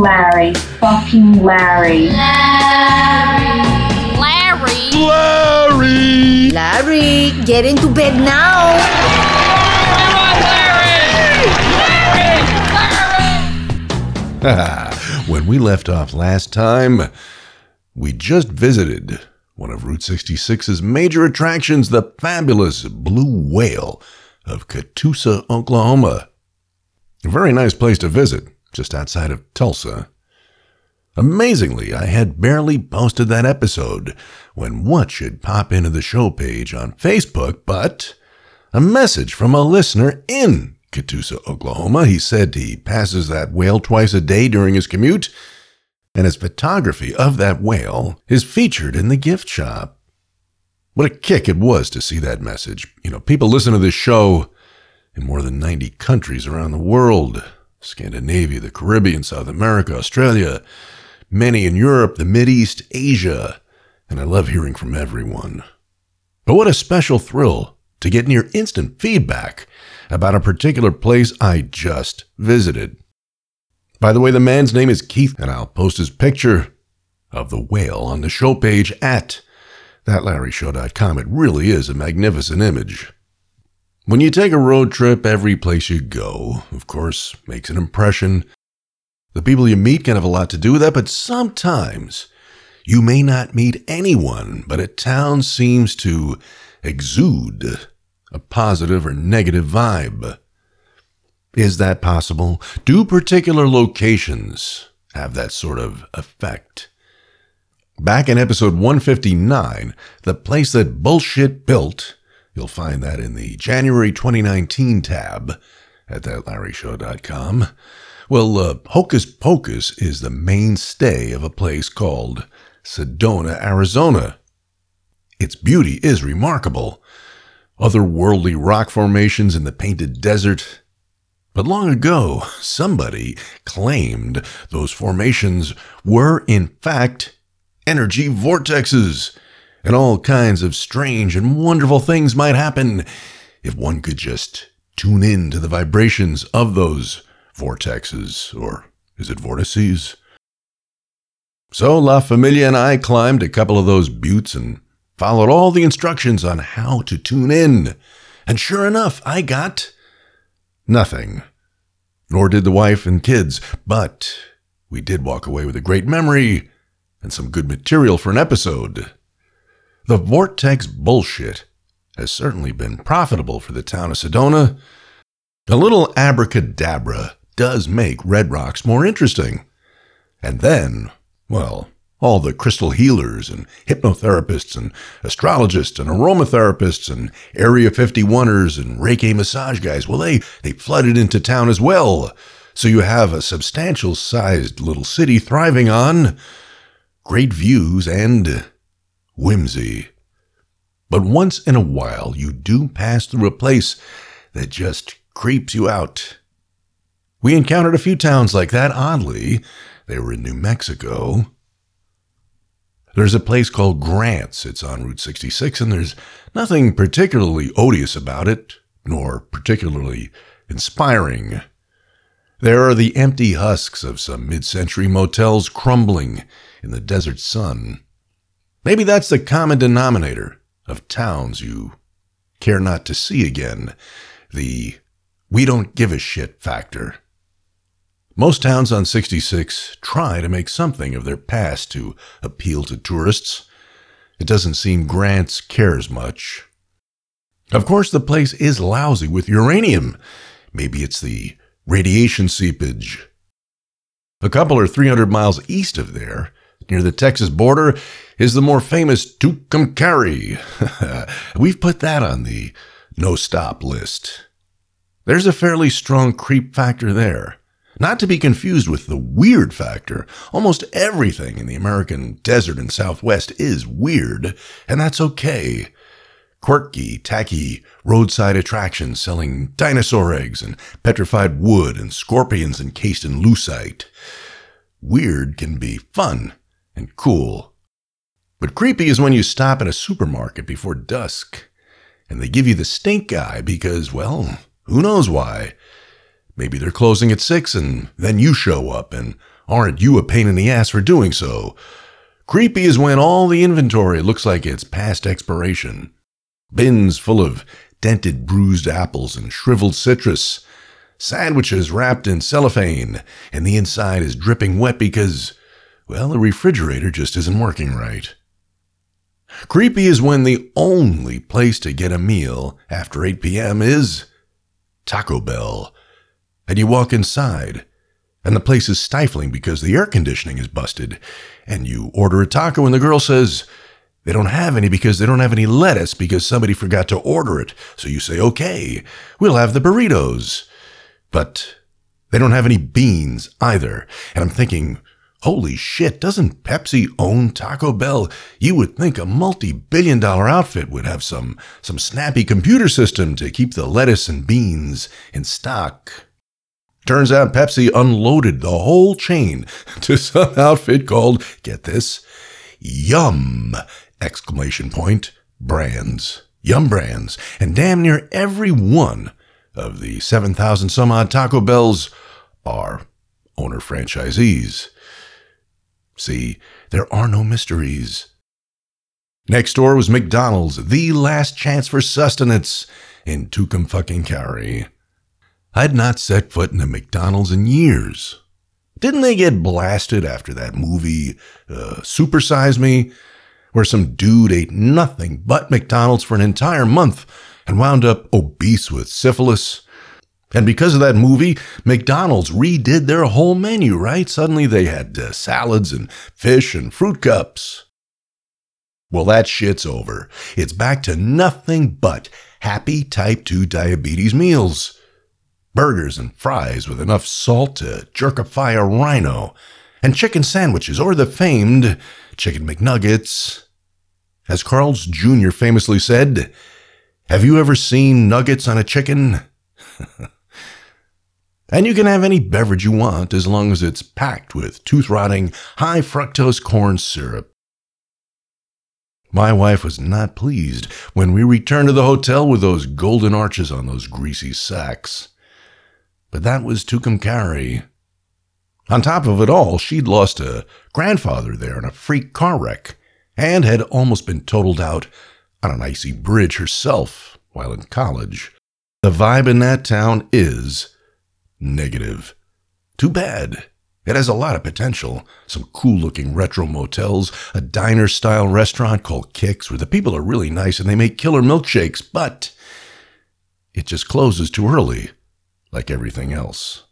Larry. Fucking Larry. Larry! Larry, get into bed now! When we left off last time, we just visited one of Route 66's major attractions, the fabulous Blue Whale of Catoosa, Oklahoma. A very nice place to visit, just outside of Tulsa. Amazingly, I had barely posted that episode when what should pop into the show page on Facebook, but a message from a listener in Catoosa, Oklahoma. He said he passes that whale twice a day during his commute, and his photography of that whale is featured in the gift shop. What a kick it was to see that message. You know, people listen to this show in more than 90 countries around the world. Scandinavia, the Caribbean, South America, Australia, many in Europe, the Mideast, Asia, and I love hearing from everyone. But what a special thrill to get near instant feedback about a particular place I just visited. By the way, the man's name is Keith, and I'll post his picture of the whale on the show page at thatlarryshow.com. It really is a magnificent image. When you take a road trip, every place you go, of course, makes an impression. The people you meet can have a lot to do with that, but sometimes you may not meet anyone, but a town seems to exude a positive or negative vibe. Is that possible? Do particular locations have that sort of effect? Back in episode 159, The Place That Bullshit Built, you'll find that in the January 2019 tab at thatlarryshow.com. Well, Hocus Pocus is the mainstay of a place called Sedona, Arizona. Its beauty is remarkable. Otherworldly rock formations in the painted desert. But long ago, somebody claimed those formations were, in fact, energy vortexes, and all kinds of strange and wonderful things might happen if one could just tune in to the vibrations of those vortexes, or is it vortices? So La Familia and I climbed a couple of those buttes and followed all the instructions on how to tune in, and sure enough, I got nothing. Nor did the wife and kids, but we did walk away with a great memory and some good material for an episode. The vortex bullshit has certainly been profitable for the town of Sedona. A little abracadabra does make Red Rocks more interesting. And then, well, all the crystal healers and hypnotherapists and astrologists and aromatherapists and Area 51ers and Reiki massage guys, well, they flooded into town as well. So you have a substantial-sized little city thriving on great views and whimsy. But once in a while, you do pass through a place that just creeps you out. We encountered a few towns like that, oddly. They were in New Mexico. There's a place called Grants. It's on Route 66, and there's nothing particularly odious about it, nor particularly inspiring. There are the empty husks of some mid-century motels crumbling in the desert sun. Maybe that's the common denominator of towns you care not to see again, the we don't give a shit factor. Most towns on 66 try to make something of their past to appeal to tourists. It doesn't seem Grants cares much. Of course, the place is lousy with uranium. Maybe it's the radiation seepage. A couple or 300 miles east of there, near the Texas border, is the more famous Tucumcari. We've put that on the no-stop list. There's a fairly strong creep factor there. Not to be confused with the weird factor. Almost everything in the American desert and Southwest is weird, and that's okay. Quirky, tacky, roadside attractions selling dinosaur eggs and petrified wood and scorpions encased in lucite. Weird can be fun and cool. But creepy is when you stop at a supermarket before dusk, and they give you the stink eye because, well, who knows why? Maybe they're closing at 6 and then you show up and aren't you a pain in the ass for doing so? Creepy is when all the inventory looks like it's past expiration. Bins full of dented bruised apples and shriveled citrus. Sandwiches wrapped in cellophane, and the inside is dripping wet because, well, the refrigerator just isn't working right. Creepy is when the only place to get a meal after 8 p.m. is Taco Bell. And you walk inside, and the place is stifling because the air conditioning is busted. And you order a taco, and the girl says they don't have any because they don't have any lettuce because somebody forgot to order it. So you say, okay, we'll have the burritos. But they don't have any beans either. And I'm thinking, holy shit, doesn't Pepsi own Taco Bell? You would think a multi-billion-dollar outfit would have some snappy computer system to keep the lettuce and beans in stock. Turns out Pepsi unloaded the whole chain to some outfit called, get this, Yum! Brands. Yum Brands. And damn near every one of the 7,000 some odd Taco Bells are owner franchisees. See, there are no mysteries. Next door was McDonald's, the last chance for sustenance in Tucumcari. I'd not set foot in a McDonald's in years. Didn't they get blasted after that movie, Super Size Me, where some dude ate nothing but McDonald's for an entire month and wound up obese with syphilis? And because of that movie, McDonald's redid their whole menu, right? Suddenly they had salads and fish and fruit cups. Well, that shit's over. It's back to nothing but happy type 2 diabetes meals. Burgers and fries with enough salt to jerkify a rhino, and chicken sandwiches or the famed chicken McNuggets. As Carl's Jr. famously said, have you ever seen nuggets on a chicken? And you can have any beverage you want as long as it's packed with tooth-rotting, high-fructose corn syrup. My wife was not pleased when we returned to the hotel with those golden arches on those greasy sacks. But that was Tucumcari. On top of it all, she'd lost a grandfather there in a freak car wreck and had almost been totaled out on an icy bridge herself while in college. The vibe in that town is negative. Too bad. It has a lot of potential. Some cool-looking retro motels, a diner-style restaurant called Kicks where the people are really nice and they make killer milkshakes, but it just closes too early, like everything else.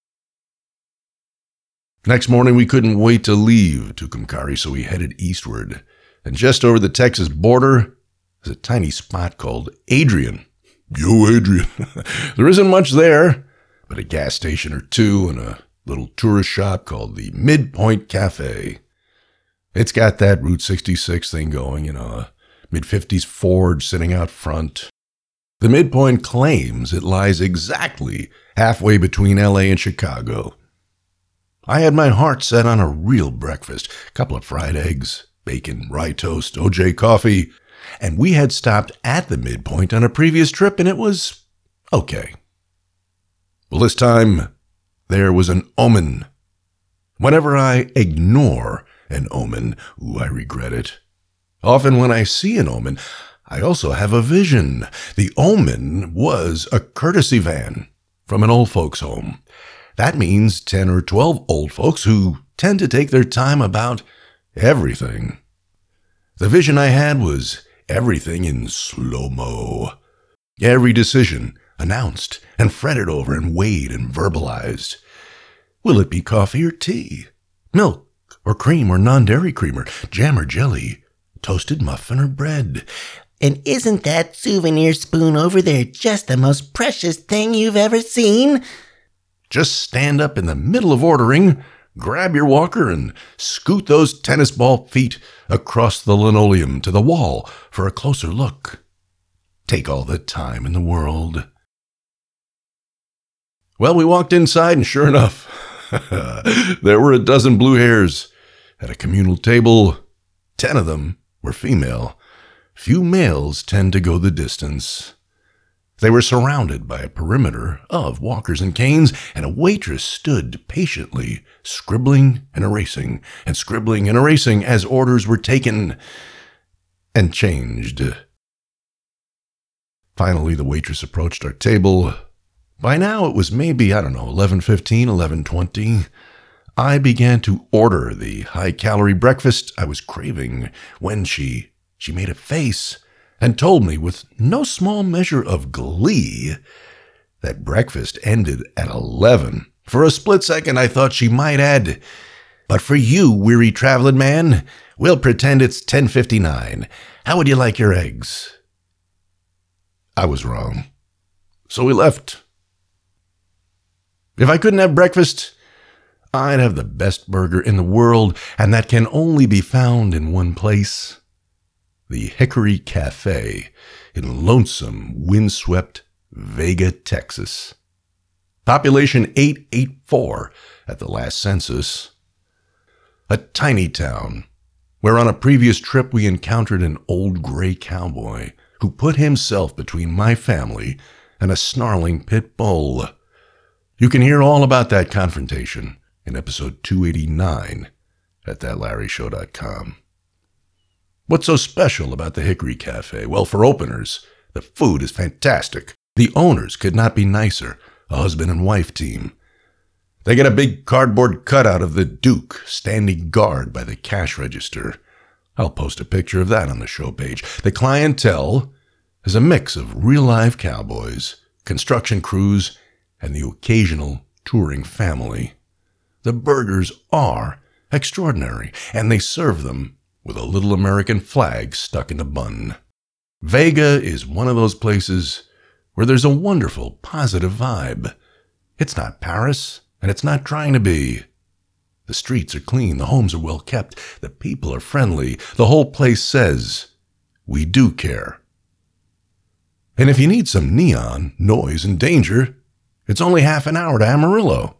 Next morning, we couldn't wait to leave Tucumcari, so we headed eastward. And just over the Texas border is a tiny spot called Adrian. Yo, Adrian. There isn't much there, but a gas station or two and a little tourist shop called the Midpoint Cafe. It's got that Route 66 thing going, a mid-50s Ford sitting out front. The Midpoint claims it lies exactly halfway between LA and Chicago. I had my heart set on a real breakfast, a couple of fried eggs, bacon, rye toast, OJ coffee, and we had stopped at the Midpoint on a previous trip and it was okay. Well, this time, there was an omen. Whenever I ignore an omen, I regret it. Often when I see an omen, I also have a vision. The omen was a courtesy van from an old folks' home. That means 10 or 12 old folks who tend to take their time about everything. The vision I had was everything in slow-mo. Every decision announced and fretted over and weighed and verbalized. Will it be coffee or tea? Milk or cream or non-dairy creamer? Jam or jelly? Toasted muffin or bread? And isn't that souvenir spoon over there just the most precious thing you've ever seen? Just stand up in the middle of ordering, grab your walker, and scoot those tennis ball feet across the linoleum to the wall for a closer look. Take all the time in the world. Well, we walked inside, and sure enough, there were a dozen blue hairs at a communal table. 10 of them were female. Few males tend to go the distance. They were surrounded by a perimeter of walkers and canes, and a waitress stood patiently, scribbling and erasing as orders were taken and changed. Finally, the waitress approached our table. By now, it was maybe, 11:15, 11:20. I began to order the high-calorie breakfast I was craving when she made a face and told me with no small measure of glee that breakfast ended at 11. For a split second, I thought she might add, "But for you, weary traveling man, we'll pretend it's 10:59. How would you like your eggs?" I was wrong. So we left. If I couldn't have breakfast, I'd have the best burger in the world, and that can only be found in one place: the Hickory Cafe in lonesome, windswept Vega, Texas. Population 884 at the last census. A tiny town where on a previous trip we encountered an old gray cowboy who put himself between my family and a snarling pit bull. You can hear all about that confrontation in episode 289 at thatlarryshow.com. What's so special about the Hickory Cafe? Well, for openers, the food is fantastic. The owners could not be nicer, a husband and wife team. They get a big cardboard cutout of the Duke standing guard by the cash register. I'll post a picture of that on the show page. The clientele is a mix of real-life cowboys, construction crews, and the occasional touring family. The burgers are extraordinary, and they serve them with a little American flag stuck in the bun. Vega is one of those places where there's a wonderful, positive vibe. It's not Paris, and it's not trying to be. The streets are clean, the homes are well kept, the people are friendly. The whole place says, "We do care." And if you need some neon, noise, and danger, it's only half an hour to Amarillo.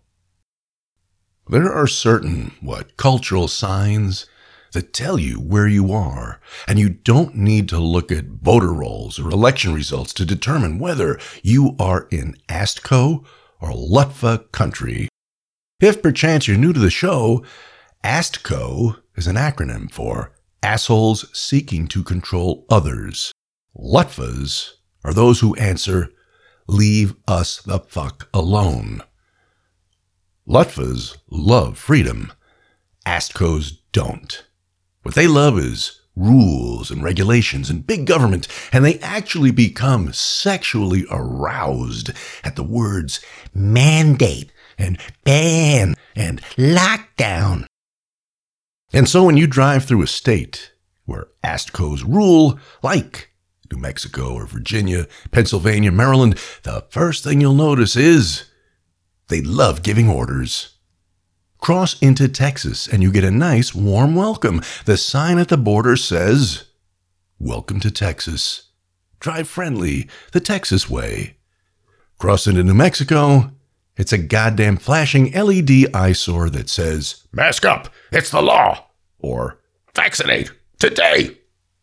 There are certain, cultural signs that tell you where you are, and you don't need to look at voter rolls or election results to determine whether you are in ASTCO or LUTFA country. If perchance you're new to the show, ASTCO is an acronym for Assholes Seeking to Control Others. LUTFAs are those who answer, "Leave us the fuck alone." LUTFAs love freedom. ASTCOs don't. What they love is rules and regulations and big government, and they actually become sexually aroused at the words mandate and ban and lockdown. And so when you drive through a state where ASTCOs rule, like New Mexico or Virginia, Pennsylvania, Maryland, the first thing you'll notice is they love giving orders. Cross into Texas and you get a nice, warm welcome. The sign at the border says, "Welcome to Texas. Drive friendly, the Texas way." Cross into New Mexico, it's a goddamn flashing LED eyesore that says, "Mask up, it's the law," or "Vaccinate today."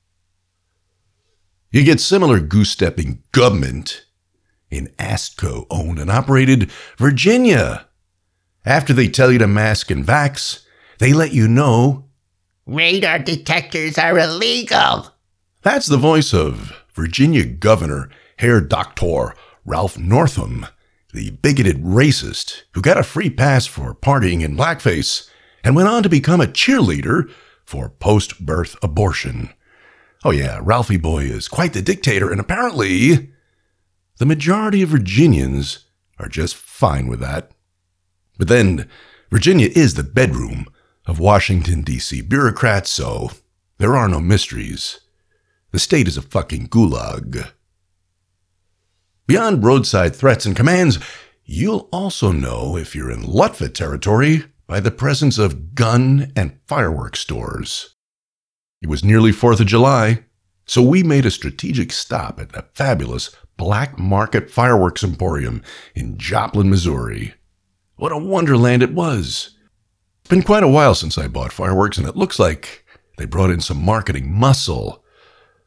You get similar goose-stepping government in ASTCO-owned and operated Virginia. After they tell you to mask and vax, they let you know Radar detectors are illegal. That's the voice of Virginia Governor Herr Dr. Ralph Northam, the bigoted racist who got a free pass for partying in blackface and went on to become a cheerleader for post-birth abortion. Oh yeah, Ralphie boy is quite the dictator, and apparently the majority of Virginians are just fine with that. But then, Virginia is the bedroom of Washington, D.C. bureaucrats, so there are no mysteries. The state is a fucking gulag. Beyond roadside threats and commands, you'll also know if you're in LUTFA territory by the presence of gun and fireworks stores. It was nearly 4th of July, so we made a strategic stop at the fabulous Black Market Fireworks Emporium in Joplin, Missouri. What a wonderland it was. It's been quite a while since I bought fireworks, and it looks like they brought in some marketing muscle.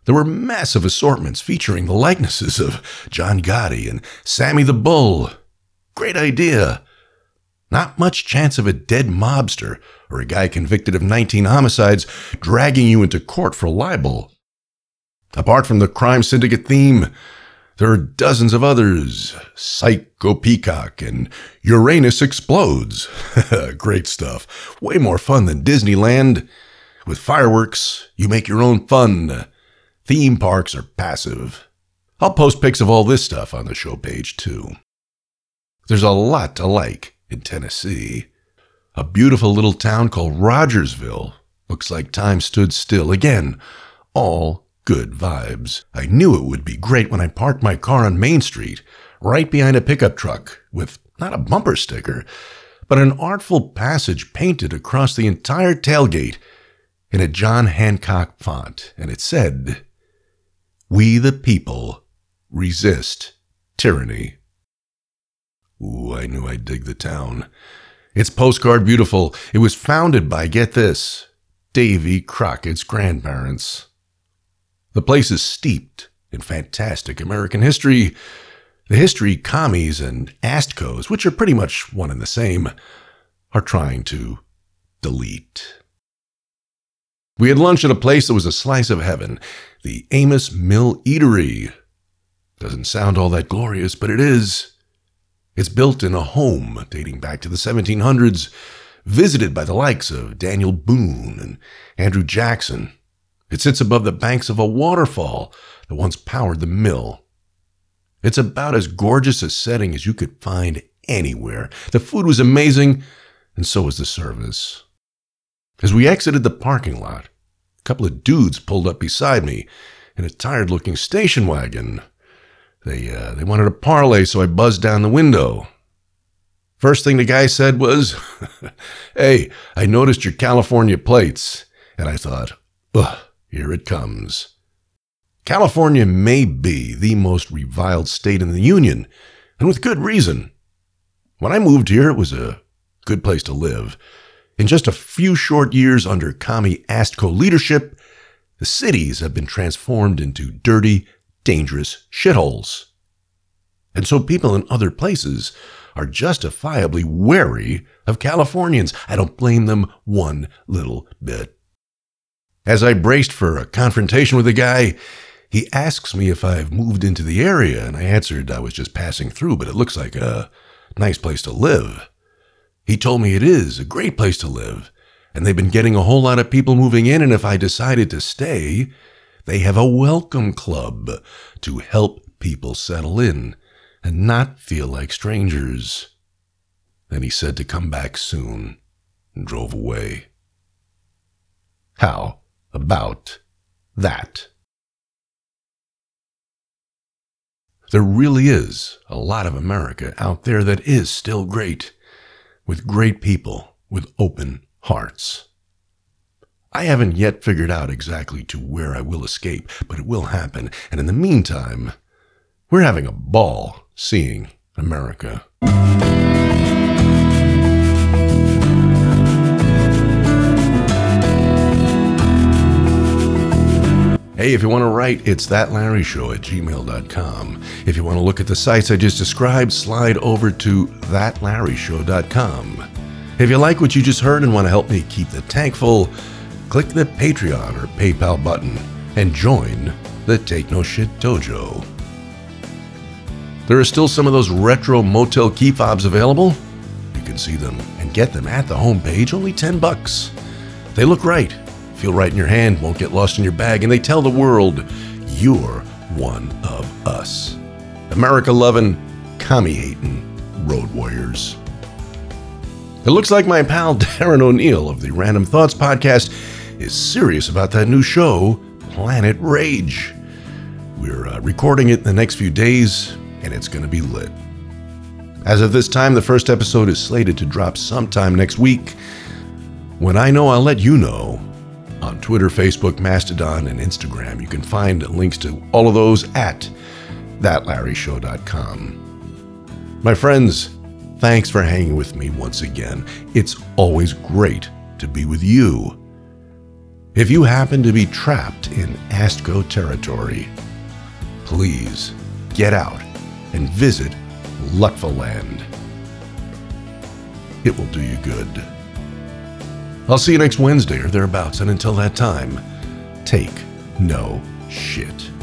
There were massive assortments featuring the likenesses of John Gotti and Sammy the Bull. Great idea. Not much chance of a dead mobster or a guy convicted of 19 homicides dragging you into court for libel. Apart from the crime syndicate theme, there are dozens of others. Psycho Peacock and Uranus Explodes. Great stuff. Way more fun than Disneyland. With fireworks, you make your own fun. Theme parks are passive. I'll post pics of all this stuff on the show page too. There's a lot to like in Tennessee. A beautiful little town called Rogersville. Looks like time stood still. Again, all good vibes. I knew it would be great when I parked my car on Main Street, right behind a pickup truck with not a bumper sticker, but an artful passage painted across the entire tailgate in a John Hancock font, and it said, "We the people resist tyranny." Ooh, I knew I'd dig the town. It's postcard beautiful. It was founded by, get this, Davy Crockett's grandparents. The place is steeped in fantastic American history. The history commies and ASTCOs, which are pretty much one and the same, are trying to delete. We had lunch at a place that was a slice of heaven, the Amos Mill Eatery. Doesn't sound all that glorious, but it is. It's built in a home dating back to the 1700s, visited by the likes of Daniel Boone and Andrew Jackson. It sits above the banks of a waterfall that once powered the mill. It's about as gorgeous a setting as you could find anywhere. The food was amazing, and so was the service. As we exited the parking lot, a couple of dudes pulled up beside me in a tired-looking station wagon. They wanted a parlay, so I buzzed down the window. First thing the guy said was, "Hey, I noticed your California plates." And I thought, ugh, here it comes. California may be the most reviled state in the Union, and with good reason. When I moved here, it was a good place to live. In just a few short years under commie ASTCO leadership, the cities have been transformed into dirty, dangerous shitholes. And so people in other places are justifiably wary of Californians. I don't blame them one little bit. As I braced for a confrontation with the guy, he asks me if I've moved into the area, and I answered I was just passing through, but it looks like a nice place to live. He told me it is a great place to live, and they've been getting a whole lot of people moving in, and if I decided to stay, they have a welcome club to help people settle in and not feel like strangers. Then he said to come back soon and drove away. How about that? There really is a lot of America out there that is still great, with great people, with open hearts. I haven't yet figured out exactly to where I will escape, but it will happen. And in the meantime, we're having a ball seeing America. Hey, if you want to write, it's thatlarryshow@gmail.com. If you want to look at the sites I just described, slide over to thatlarryshow.com. If you like what you just heard and want to help me keep the tank full, click the Patreon or PayPal button and join the Take No Shit Dojo. There are still some of those retro motel key fobs available. You can see them and get them at the homepage, only $10. They look right, feel right in your hand, won't get lost in your bag, and they tell the world you're one of us. America-loving, commie-hating road warriors. It looks like my pal Darren O'Neill of the Random Thoughts podcast is serious about that new show, Planet Rage. We're recording it in the next few days, and it's going to be lit. As of this time, the first episode is slated to drop sometime next week. When I know, I'll let you know. On Twitter, Facebook, Mastodon, and Instagram. You can find links to all of those at thatlarryshow.com. My friends, thanks for hanging with me once again. It's always great to be with you. If you happen to be trapped in Astco territory, please get out and visit Lutfaland. It will do you good. I'll see you next Wednesday or thereabouts, and until that time, take no shit.